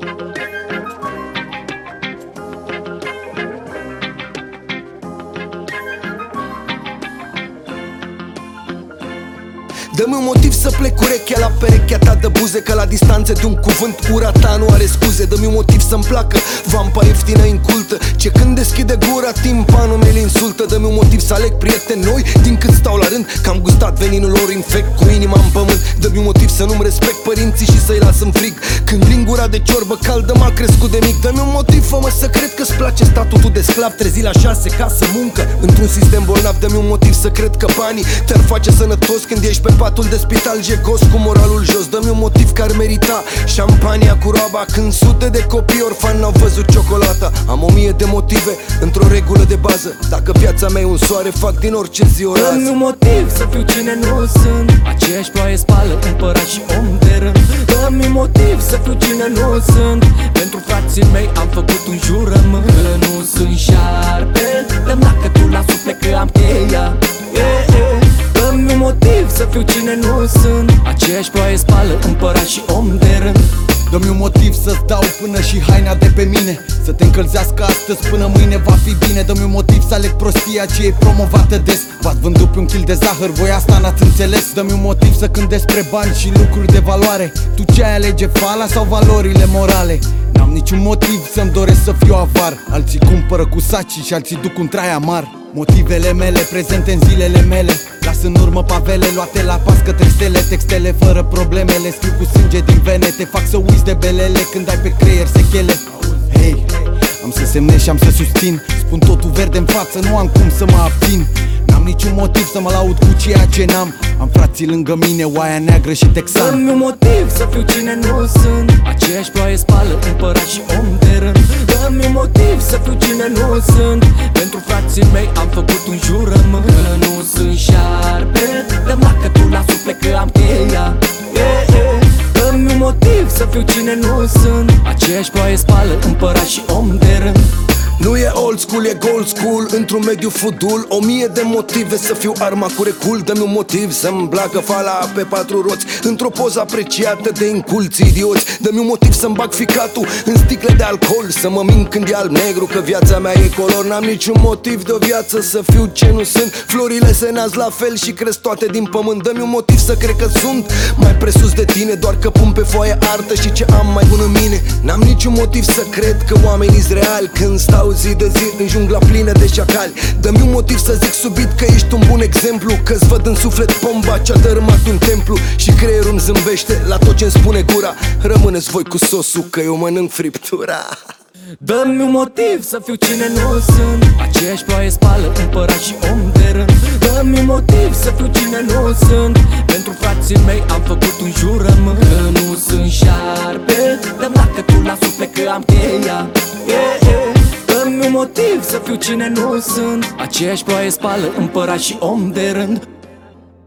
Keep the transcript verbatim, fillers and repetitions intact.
Dă-mi un motiv să plec urechea la perechea ta de buze, că la distanță de un cuvânt ura ta nu are scuze. Dă-mi un motiv să-mi placă vampa ieftină incultă, ce când deschide gura timpanul meu insultă. Dă-mi un motiv să aleg prieteni noi din când stau la rând, că am gustat veninul lor infect cu inima în pământ. Dă-mi un motiv să nu-mi respect părinții și să-i las în frig, când lingura de ciorbă caldă m-a crescut de mic. Dă-mi un motiv, fă-mă să cred că-ți place statutul de sclav, trezi la șase, casă, muncă, într-un sistem bolnav. Dă-mi un motiv să cred că banii te-ar face sănătos când ești pe patul de spital jecos cu moralul jos. Dă-mi un motiv care merita șampania cu roaba, când sute de copii orfani n-au văzut ciocolata. Am o mie de motive într-o regulă de bază, dacă viața mea e un soare, fac din orice zi o rază. Dă-mi un motiv să fiu cine nu sunt, aceeași ploaie spală împărat și om de rând. Dă-mi un motiv să fiu cine nu sunt, pentru frații mei am făcut un jurământ. Că nu sunt șarpe, dă-mi dacă tu la suflet că am cheia, yeah, yeah. Dă-mi un motiv să fiu cine nu sunt, aceeași ploaie spală împărat și om de rând. Dă-mi un motiv să-ți dau până și haina de pe mine, să te încălzească astăzi până mâine va fi bine. Dă-mi un motiv să aleg prostia ce e promovată des, v-ați vândut pe un kil de zahăr, voi asta n-ați înțeles. Dă-mi un motiv să cânt despre bani și lucruri de valoare, tu ce ai alege, fala sau valorile morale? N-am niciun motiv să-mi doresc să fiu avar, alții cumpără cu saci și alții duc un trai amar. Motivele mele prezente în zilele mele, las în urmă pavele luate la pas către stele. Textele fără probleme, le scriu cu sânge din vene, te fac să uiți de belele când ai pe creier sechele. Hei, am să semnez și am să susțin, spun totul verde în față, nu am cum să mă abțin. N-am niciun motiv să mă laud cu ceea ce n-am, am frații lângă mine, oaia neagră și texan. Dă-mi un motiv să fiu cine nu sunt, aceeași ploaie spală împărat și om de rând. Dă-mi un motiv să fiu cine nu sunt, pentru frații mei am făcut un jurământ. Că nu sunt șarpe, dă-mi dacă tu la suflet că am cheia, yeah, yeah. Dă-mi un motiv să fiu cine nu sunt, aceeași ploaie spală împărat și om de rând. Nu e old school, e gold school, într-un mediu fudul. O mie de motive să fiu arma cu recul. Dă-mi un motiv să-mi blagă fala pe patru roți, într-o poză apreciată de inculți idioți. Dă-mi un motiv să-mi bag ficatul în sticle de alcool, să mă mint când e alb-negru, că viața mea e color. N-am niciun motiv de o viață să fiu ce nu sunt, florile se nasc la fel și cresc toate din pământ. Dă-mi un motiv să cred că sunt mai presus de tine, doar că pun pe foaie artă și ce am mai bun în mine. N-am niciun motiv să cred că oamenii-s reali când stau zi de zi în jungla plină de șacali. Dă-mi un motiv să zic subit că ești un bun exemplu, că-ți văd în suflet bomba ce-a dărâmat un templu și creierul îmi zâmbește la tot ce-mi spune gura. Rămâneți voi cu sosul că eu mănânc friptura. Dă-mi un motiv să fiu cine nu sunt, aceeași ploaie spală împărat și om de rând. Dă-mi un motiv să fiu cine nu sunt, pentru frații mei am făcut un jurământ. Că nu sunt șarpe, dă-mi dacă tu la suflet că am cheia, yeah, yeah. Dă-mi un motiv să fiu cine nu sunt, aceeași ploaie spală împărat și om de rând.